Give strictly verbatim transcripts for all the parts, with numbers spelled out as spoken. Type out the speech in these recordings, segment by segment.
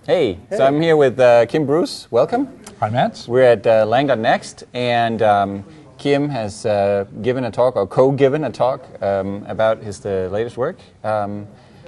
Hey, hey. So I'm here with uh, Kim Bruce. Welcome. Hi, Matt. We're at uh, Lang dot next, and um, Kim has uh, given a talk, or co-given a talk, um, about his the latest work. Um,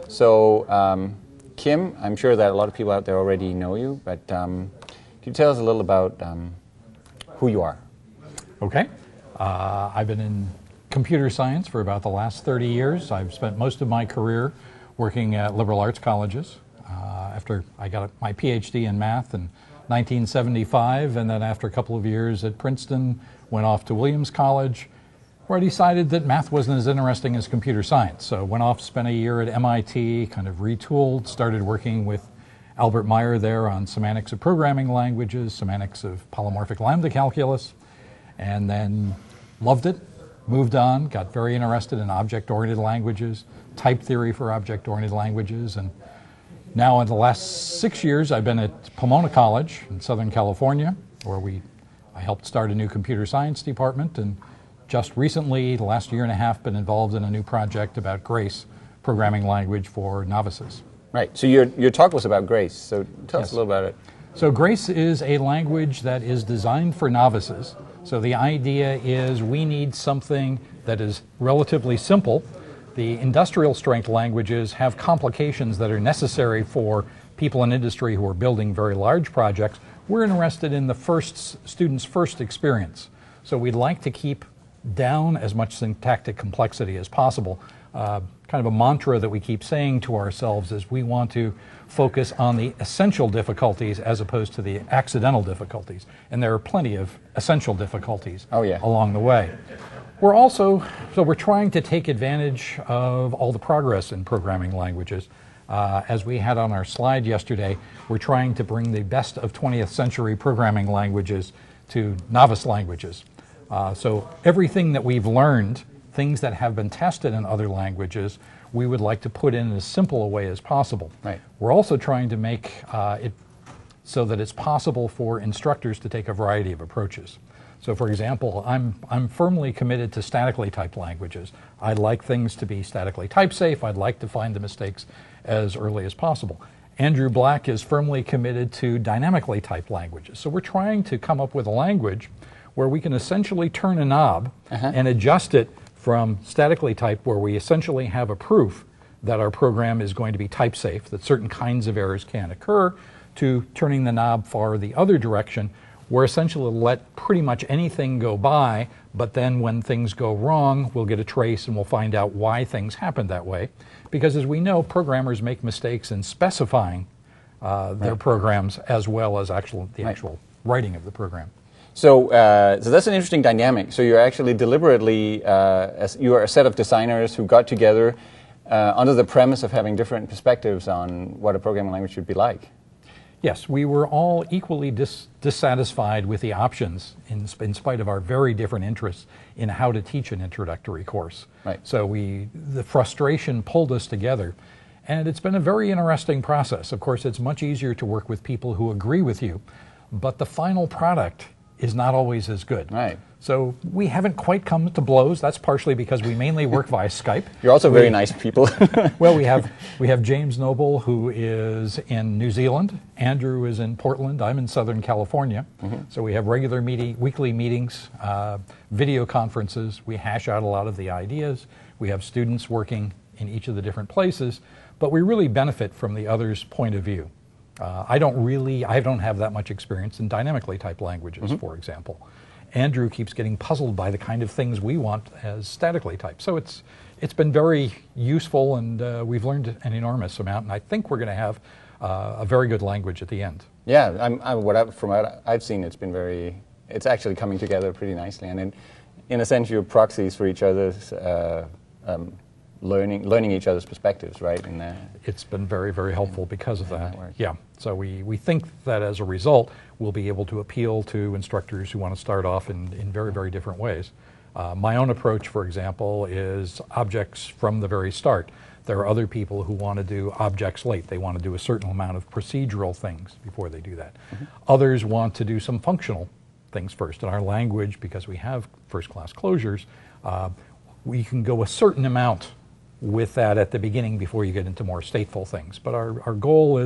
so, um, Kim, I'm sure that a lot of people out there already know you, but um, can you tell us a little about um, who you are? Okay. Uh, I've been in computer science for about the last thirty years. I've spent most of my career working at liberal arts colleges. Uh, after I got my PhD in math in nineteen seventy-five, and then after a couple of years at Princeton, went off to Williams College, where I decided that math wasn't as interesting as computer science. So went off, spent a year at M I T, kind of retooled, started working with Albert Meyer there on semantics of programming languages, semantics of polymorphic lambda calculus, and then loved it, moved on, got very interested in object-oriented languages, type theory for object-oriented languages, and now in the last six years I've been at Pomona College in Southern California, where we I helped start a new computer science department, and just recently, the last year and a half, been involved in a new project about Grace, programming language for novices. Right, so your, your talk was about Grace, so tell Yes. us a little about it. So Grace is a language that is designed for novices. So the idea is we need something that is relatively simple. The industrial strength languages have complications that are necessary for people in industry who are building very large projects. We're interested in the first student's first experience. So we'd like to keep down as much syntactic complexity as possible. Uh, kind of a mantra that we keep saying to ourselves is we want to focus on the essential difficulties as opposed to the accidental difficulties. And there are plenty of essential difficulties oh, yeah. along the way. We're also, so we're trying to take advantage of all the progress in programming languages. Uh, as we had on our slide yesterday, we're trying to bring the best of twentieth century programming languages to novice languages. Uh, so everything that we've learned, things that have been tested in other languages, we would like to put in as simple a way as possible. Right. We're also trying to make uh, it so that it's possible for instructors to take a variety of approaches. So for example, I'm, I'm firmly committed to statically typed languages. I'd like things to be statically type safe. I'd like to find the mistakes as early as possible. Andrew Black is firmly committed to dynamically typed languages. So we're trying to come up with a language where we can essentially turn a knob uh-huh. and adjust it from statically typed, where we essentially have a proof that our program is going to be type safe, that certain kinds of errors can occur, to turning the knob far the other direction, where essentially we'll let pretty much anything go by, but then when things go wrong, we'll get a trace and we'll find out why things happened that way. Because as we know, programmers make mistakes in specifying uh, their right. programs as well as actual, the right. actual writing of the program. So, uh, so that's an interesting dynamic. So you're actually deliberately, uh, as you are a set of designers who got together uh, under the premise of having different perspectives on what a programming language should be like. Yes, we were all equally dis dissatisfied with the options in, in spite of our very different interests in how to teach an introductory course. Right. So we, the frustration pulled us together, and it's been a very interesting process. Of course, it's much easier to work with people who agree with you, but the final product is not always as good. Right. So we haven't quite come to blows. That's partially because we mainly work via Skype. You're also we, very nice people. Well, we have we have James Noble, who is in New Zealand. Andrew is in Portland. I'm in Southern California. Mm-hmm. So we have regular meeting, weekly meetings, uh, video conferences. We hash out a lot of the ideas. We have students working in each of the different places, but we really benefit from the other's point of view. Uh, I don't really, I don't have that much experience in dynamically typed languages, mm-hmm. for example. Andrew keeps getting puzzled by the kind of things we want as statically typed. So it's, it's been very useful, and uh, we've learned an enormous amount, and I think we're going to have uh, a very good language at the end. Yeah, I'm, I'm, what I, from what I've seen, it's been very, it's actually coming together pretty nicely, and in, in a sense you're proxies for each other's uh, um, learning learning each other's perspectives, right? In that. It's been very, very helpful because of that. that yeah. So we, we think that as a result, we'll be able to appeal to instructors who want to start off in, in very, very different ways. Uh, my own approach, for example, is objects from the very start. There are other people who want to do objects late. They want to do a certain amount of procedural things before they do that. Mm-hmm. Others want to do some functional things first. In our language, because we have first-class closures, uh, we can go a certain amount with that at the beginning before you get into more stateful things. But our, our goal is,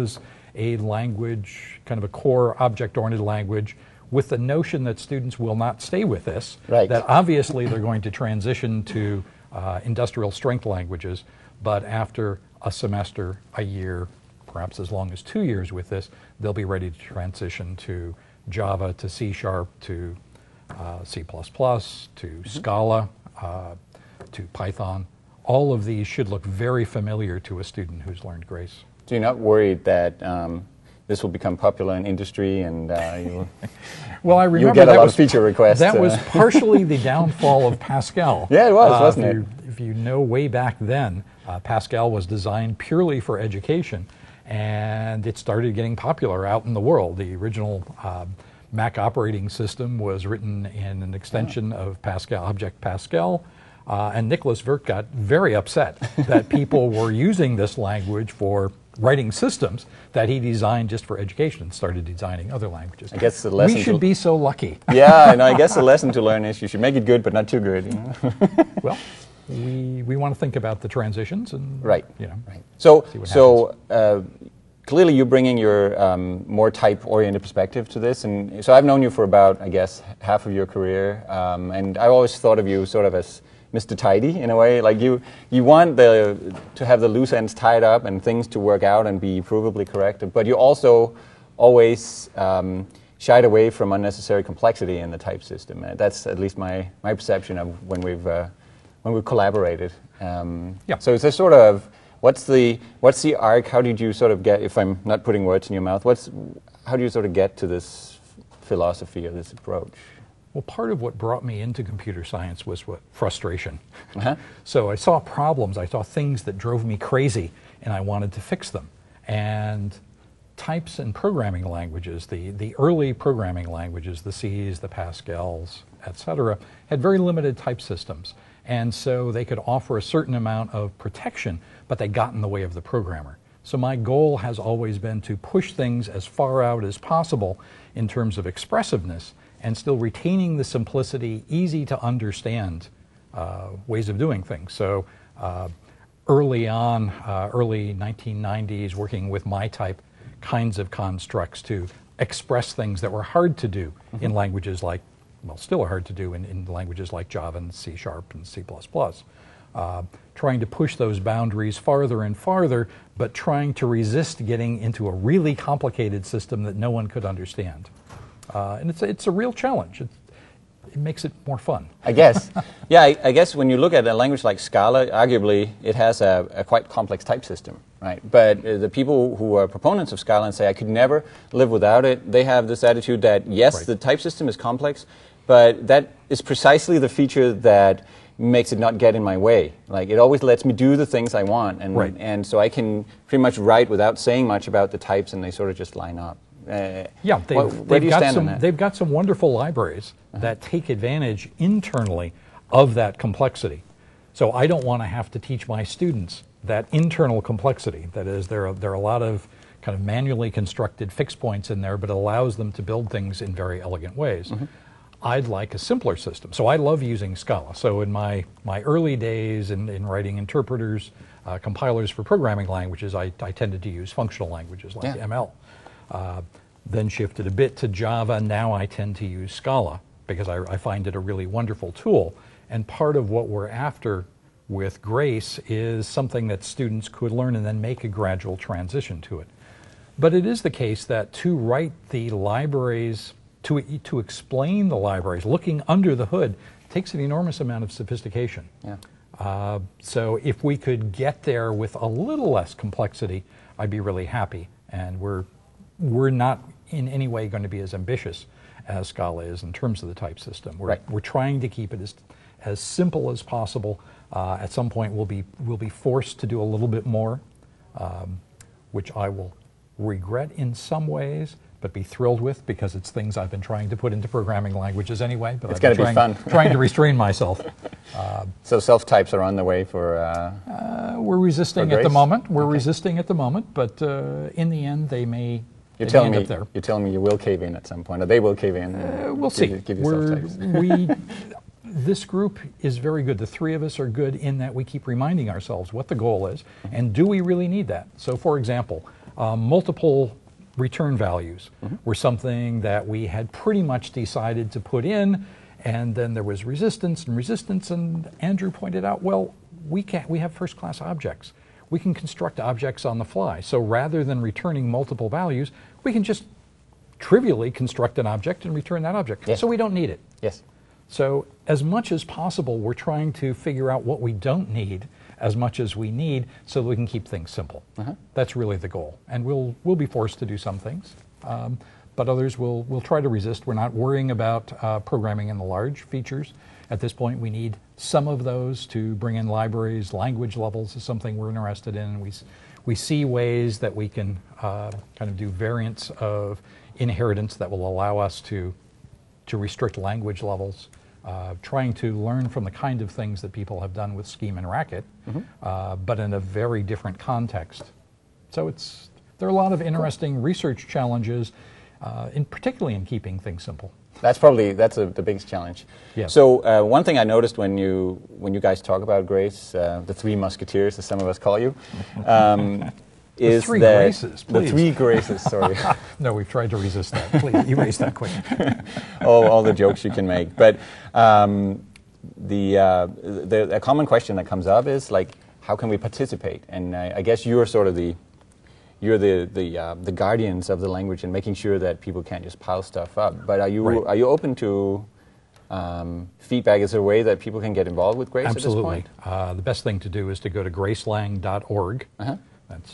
a language, kind of a core object-oriented language, with the notion that students will not stay with this, right. that obviously they're going to transition to uh, industrial strength languages, but after a semester, a year, perhaps as long as two years with this, they'll be ready to transition to Java, to C Sharp, to uh, C plus plus, to mm-hmm. Scala, uh, to Python. All of these should look very familiar to a student who's learned Grace. So you're not worried that um, this will become popular in industry and uh, you'll, well, I remember you'll get a that lot was, of feature requests? That uh, was partially the downfall of Pascal. Yeah, it was, uh, wasn't if it? You, if you know, way back then, uh, Pascal was designed purely for education, and it started getting popular out in the world. The original uh, Mac operating system was written in an extension oh. of Pascal, Object Pascal. Uh, and Nicholas Wirth got very upset that people were using this language for writing systems that he designed just for education and started designing other languages. I guess the lesson we should be so lucky. Yeah, and I guess the lesson to learn is you should make it good, but not too good. You know? Well, we we want to think about the transitions and right. you know. Right. So so uh, clearly you're bringing your um, more type-oriented perspective to this, and so I've known you for about I guess half of your career, um, and I always thought of you sort of as Mister Tidy in a way, like you, you want the to have the loose ends tied up and things to work out and be provably correct, but you also always um, shied away from unnecessary complexity in the type system. Uh, that's at least my, my perception of when we've uh, when we've collaborated. Um, yeah. So is there sort of what's the what's the arc? How did you sort of get? If I'm not putting words in your mouth, what's how do you sort of get to this philosophy or this approach? Well, part of what brought me into computer science was what frustration. Uh-huh. So I saw problems, I saw things that drove me crazy, and I wanted to fix them. And types and programming languages, the, the early programming languages, the C's, the Pascals, et cetera, had very limited type systems. And so they could offer a certain amount of protection, but they got in the way of the programmer. So my goal has always been to push things as far out as possible in terms of expressiveness, and still retaining the simplicity, easy to understand uh, ways of doing things. So uh, early on, uh, early nineteen nineties, working with MyType kinds of constructs to express things that were hard to do mm-hmm. in languages like, well, still are hard to do in, in languages like Java and C Sharp and C plus plus. Uh, trying to push those boundaries farther and farther, but trying to resist getting into a really complicated system that no one could understand. Uh, and it's a, it's a real challenge. It, it makes it more fun. I guess. Yeah, I, I guess when you look at a language like Scala, arguably it has a, a quite complex type system, right? But uh, the people who are proponents of Scala and say, I could never live without it, they have this attitude that, yes, right. the type system is complex, but that is precisely the feature that makes it not get in my way. Like, it always lets me do the things I want, and, right. and so I can pretty much write without saying much about the types, and they sort of just line up. Uh, yeah, they've, what, where they've do you got stand some. on that? They've got some wonderful libraries uh-huh. that take advantage internally of that complexity. So I don't want to have to teach my students that internal complexity. That is, there are there are a lot of kind of manually constructed fixed points in there, but it allows them to build things in very elegant ways. Mm-hmm. I'd like a simpler system. So I love using Scala. So in my my early days in, in writing interpreters, uh, compilers for programming languages, I, I tended to use functional languages like yeah. M L. Uh, then shifted a bit to Java. Now I tend to use Scala because I, I find it a really wonderful tool. And part of what we're after with Grace is something that students could learn and then make a gradual transition to it. But it is the case that to write the libraries, to, to explain the libraries, looking under the hood, takes an enormous amount of sophistication. Yeah. Uh, so if we could get there with a little less complexity, I'd be really happy. And we're We're not in any way going to be as ambitious as Scala is in terms of the type system. We're, right. we're trying to keep it as, as simple as possible. Uh, at some point, we'll be, we'll be forced to do a little bit more, um, which I will regret in some ways, but be thrilled with because it's things I've been trying to put into programming languages anyway. But it's going to be fun. Trying to restrain myself. Uh, so self-types are on the way for... Uh, uh, we're resisting at the moment. We're okay. resisting at the moment, but uh, in the end, they may... You're telling me there. You're telling me you will cave in at some point, or they will cave in. Uh, we'll give see. You, give you We're, we, this group is very good. The three of us are good in that we keep reminding ourselves what the goal is, and do we really need that? So, for example, uh, multiple return values mm-hmm. were something that we had pretty much decided to put in, and then there was resistance and resistance, and Andrew pointed out, well, we can't, we have first-class objects. We can construct objects on the fly. So rather than returning multiple values, we can just trivially construct an object and return that object. Yes. So we don't need it. Yes. So as much as possible, we're trying to figure out what we don't need as much as we need so that we can keep things simple. Uh-huh. That's really the goal. And we'll, we'll be forced to do some things, um, but others will we'll try to resist. We're not worrying about uh, programming in the large features. At this point, we need some of those to bring in libraries. Language levels is something we're interested in. We, we see ways that we can uh, kind of do variants of inheritance that will allow us to, to restrict language levels. Uh, trying to learn from the kind of things that people have done with Scheme and Racket, mm-hmm. uh, but in a very different context. So it's, there are a lot of interesting cool. research challenges, uh, in particularly in keeping things simple. That's probably, that's a, the biggest challenge. Yeah. So uh, one thing I noticed when you, when you guys talk about Grace, uh, the three musketeers, as some of us call you, um, is the three that graces, please. The three graces, sorry. No, we've tried to resist that. Please, erase that quick. oh, all the jokes you can make. But um, the, uh, the a common question that comes up is like, how can we participate? And I, I guess you're sort of the you're the the uh, the guardians of the language and making sure that people can't just pile stuff up. But are you right. are you open to um, feedback? Is there a way that people can get involved with Grace Absolutely. at this point? Uh, the best thing to do is to go to gracelang dot org. Uh-huh. That's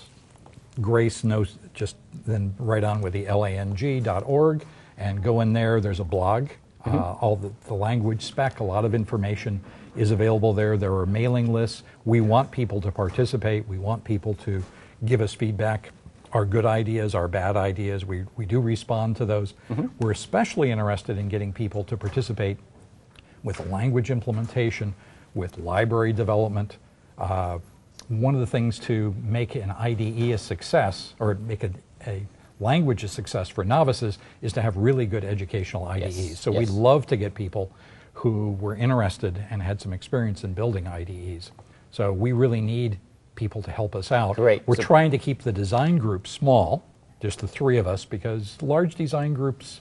Grace knows, just then right on with the L A N G dot org, and go in there. There's a blog. Mm-hmm. uh, all the, the language spec, a lot of information is available there. There are mailing lists. We want people to participate. We want people to give us feedback, our good ideas, our bad ideas. We, we do respond to those. Mm-hmm. We're especially interested in getting people to participate with language implementation, with library development. Uh, One of the things to make an I D E a success, or make a, a language a success for novices, is to have really good educational I D Es. Yes. So yes. we'd love to get people who were interested and had some experience in building I D Es. So we really need people to help us out. Great. We're so trying to keep the design group small, just the three of us, because large design groups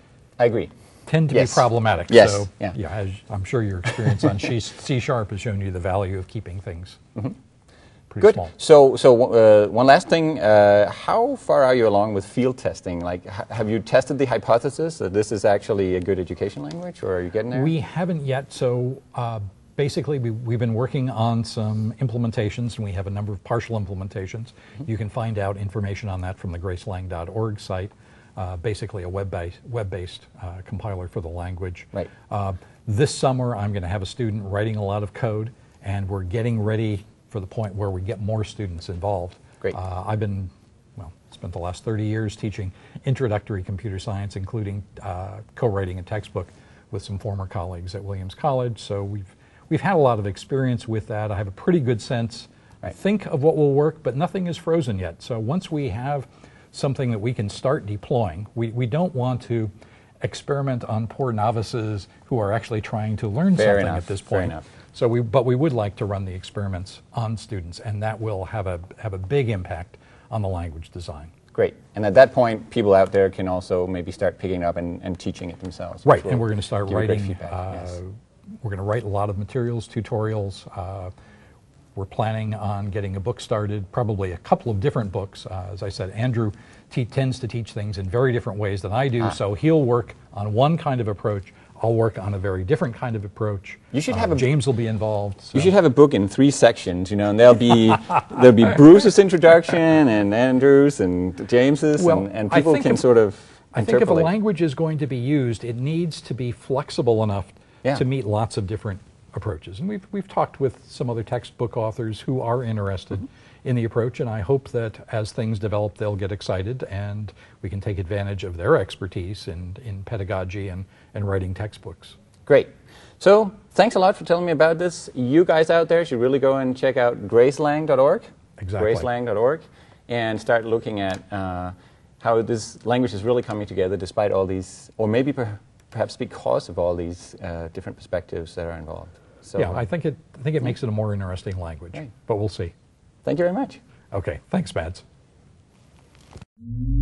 I agree. tend to yes. be problematic. Yes. So yeah. yeah, as I'm sure your experience on C Sharp has shown you the value of keeping things mm-hmm. pretty Good. small. So, so uh, one last thing. Uh, how far are you along with field testing? Like, h- have you tested the hypothesis that this is actually a good education language, or are you getting there? We haven't yet. So uh, basically, we, we've been working on some implementations, and we have a number of partial implementations. Mm-hmm. You can find out information on that from the gracelang dot org site. Uh, basically, a web-based, web-based uh, compiler for the language. Right. Uh, this summer, I'm going to have a student writing a lot of code, and we're getting ready for the point where we get more students involved. Great. Uh, I've been, well, spent the last thirty years teaching introductory computer science, including uh, co-writing a textbook with some former colleagues at Williams College. So we've we've had a lot of experience with that. I have a pretty good sense, I right. think, of what will work, but nothing is frozen yet. So once we have something that we can start deploying, we, we don't want to experiment on poor novices who are actually trying to learn Fair something enough. at this Fair point. enough. So we, but we would like to run the experiments on students, and that will have a have a big impact on the language design. Great. And at that point, people out there can also maybe start picking up and, and teaching it themselves. Right, and we're going to start writing. Uh, yes. We're going to write a lot of materials, tutorials. Uh, we're planning on getting a book started, probably a couple of different books. Uh, as I said, Andrew te- tends to teach things in very different ways than I do, ah. so he'll work on one kind of approach. I'll work on a very different kind of approach. You should uh, have a, James will be involved. So. You should have a book in three sections, you know, and there'll be there'll be Bruce's introduction and Andrew's and James's, well, and, and people can if, sort of I think if a language is going to be used, it needs to be flexible enough yeah. to meet lots of different approaches. And we've we've talked with some other textbook authors who are interested mm-hmm. in the approach, and I hope that as things develop, they'll get excited and we can take advantage of their expertise in, in pedagogy and, and writing textbooks. Great. So thanks a lot for telling me about this. You guys out there should really go and check out gracelang dot org. Exactly. gracelang dot org, and start looking at uh, how this language is really coming together despite all these, or maybe per- perhaps because of all these uh, different perspectives that are involved. So, yeah, I think it I think it makes it a more interesting language, right. but we'll see. Thank you very much. Okay, thanks, Mads.